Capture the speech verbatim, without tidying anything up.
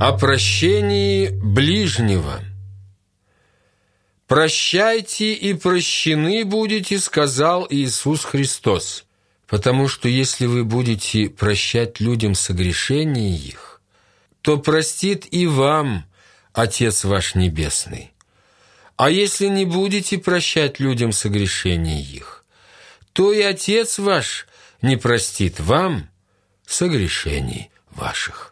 О прощении ближнего. «Прощайте, и прощены будете, сказал Иисус Христос, потому что если вы будете прощать людям согрешения их, то простит и вам Отец ваш Небесный. А если не будете прощать людям согрешения их, то и Отец ваш не простит вам согрешений ваших».